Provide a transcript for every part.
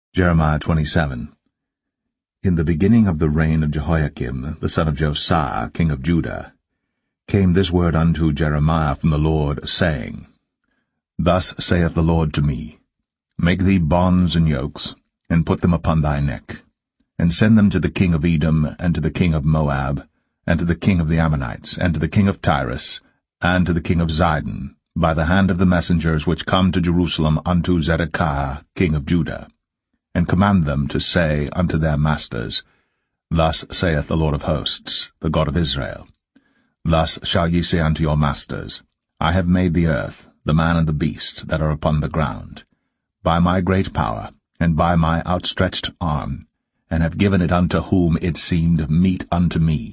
Jeremiah 27. In the beginning of the reign of Jehoiakim, the son of Josiah, king of Judah, came this word unto Jeremiah from the Lord, saying, Thus saith the Lord to me, Make thee bonds and yokes, and put them upon thy neck, and send them to the king of Edom, and to the king of Moab, and to the king of the Ammonites, and to the king of Tyrus, and to the king of Zidon, by the hand of the messengers which come to Jerusalem unto Zedekiah king of Judah, and command them to say unto their masters, Thus saith the Lord of hosts, the God of Israel, Thus shall ye say unto your masters, I have made the earth, the man and the beast that are upon the ground, by my great power, and by my outstretched arm, and have given it unto whom it seemed meet unto me.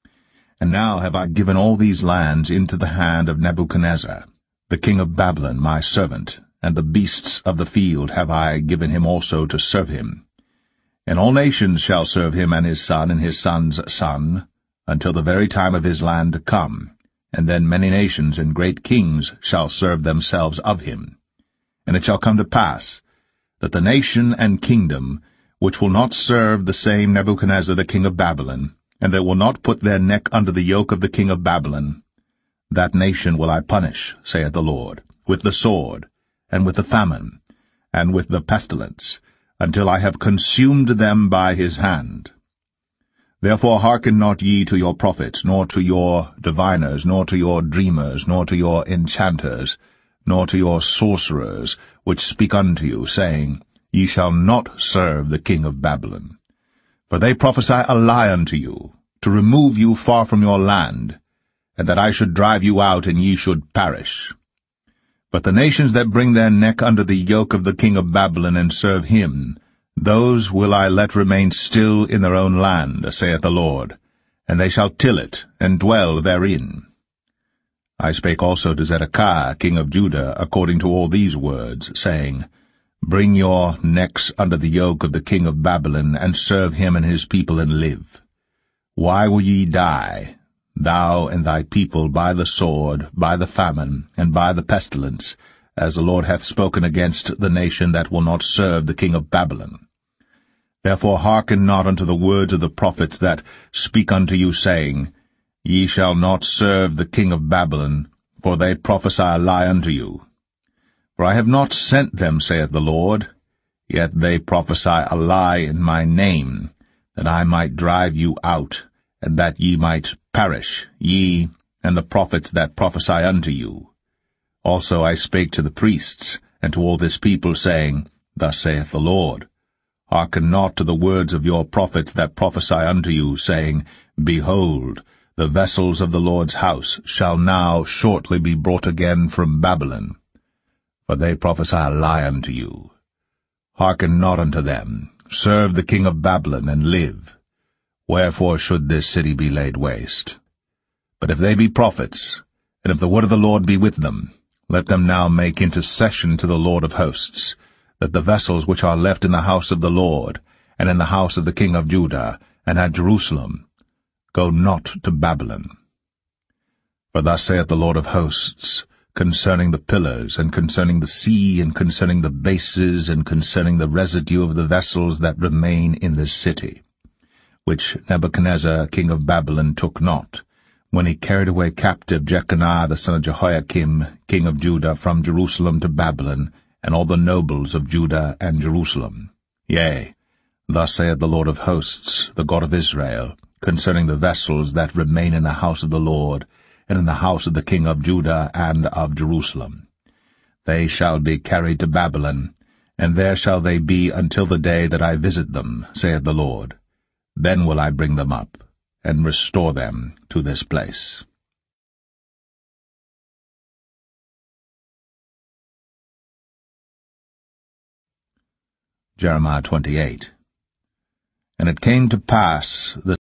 And now have I given all these lands into the hand of Nebuchadnezzar, the king of Babylon, my servant, and the beasts of the field have I given him also to serve him. And all nations shall serve him and his son's son, until the very time of his land to come, and then many nations and great kings shall serve themselves of him. And it shall come to pass, that the nation and kingdom which will not serve the same Nebuchadnezzar the king of Babylon, and that will not put their neck under the yoke of the king of Babylon, that nation will I punish, saith the Lord, with the sword, and with the famine, and with the pestilence, until I have consumed them by his hand. Therefore hearken not ye to your prophets, nor to your diviners, nor to your dreamers, nor to your enchanters, nor to your sorcerers, which speak unto you, saying, Ye shall not serve the king of Babylon. For they prophesy a lie unto you, to remove you far from your land, and that I should drive you out, and ye should perish. But the nations that bring their neck under the yoke of the king of Babylon and serve him, those will I let remain still in their own land, saith the Lord, and they shall till it, and dwell therein. I spake also to Zedekiah king of Judah according to all these words, saying, Bring your necks under the yoke of the king of Babylon, and serve him and his people, and live. Why will ye die, thou and thy people, by the sword, by the famine, and by the pestilence, as the Lord hath spoken against the nation that will not serve the king of Babylon? Therefore hearken not unto the words of the prophets that speak unto you, saying, Ye shall not serve the king of Babylon, for they prophesy a lie unto you. For I have not sent them, saith the Lord, yet they prophesy a lie in my name, that I might drive you out, and that ye might perish, ye and the prophets that prophesy unto you. Also I spake to the priests, and to all this people, saying, Thus saith the Lord, Hearken not to the words of your prophets that prophesy unto you, saying, Behold, the vessels of the Lord's house shall now shortly be brought again from Babylon. For they prophesy a lie unto you. Hearken not unto them. Serve the king of Babylon, and live. Wherefore should this city be laid waste? But if they be prophets, and if the word of the Lord be with them, let them now make intercession to the Lord of hosts, that the vessels which are left in the house of the Lord, and in the house of the king of Judah, and at Jerusalem, go not to Babylon. For thus saith the Lord of hosts, concerning the pillars, and concerning the sea, and concerning the bases, and concerning the residue of the vessels that remain in this city, which Nebuchadnezzar king of Babylon took not, when he carried away captive Jeconiah the son of Jehoiakim king of Judah from Jerusalem to Babylon, and all the nobles of Judah and Jerusalem. Yea, thus saith the Lord of hosts, the God of Israel, concerning the vessels that remain in the house of the Lord, and in the house of the king of Judah and of Jerusalem. They shall be carried to Babylon, and there shall they be until the day that I visit them, saith the Lord. Then will I bring them up, and restore them to this place. Jeremiah 28. And it came to pass the